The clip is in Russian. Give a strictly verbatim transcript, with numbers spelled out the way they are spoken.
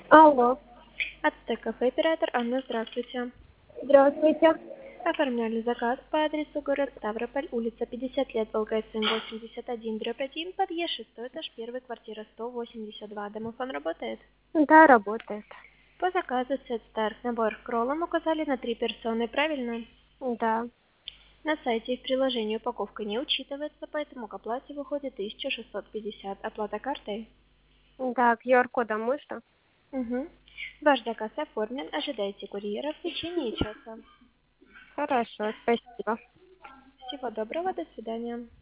Алло, Ацтек-кафе, оператор Анна, здравствуйте. здравствуйте. Оформляли заказ по адресу город Ставрополь, улица пятьдесят лет, ВЛКСМ восемьдесят один, дробь один, подъезд шестой этаж, первая квартира сто восемьдесят два. Домофон работает? Да, работает. По заказу Set Start набор к роллам указали на три персоны, правильно? Да. На сайте и в приложении упаковка не учитывается, поэтому к оплате выходит тысяча шестьсот пятьдесят. Оплата картой? Да, ку ар кодом можно? Угу. Ваш заказ оформлен, ожидайте курьера в течение часа. Хорошо, спасибо. Всего доброго, до свидания.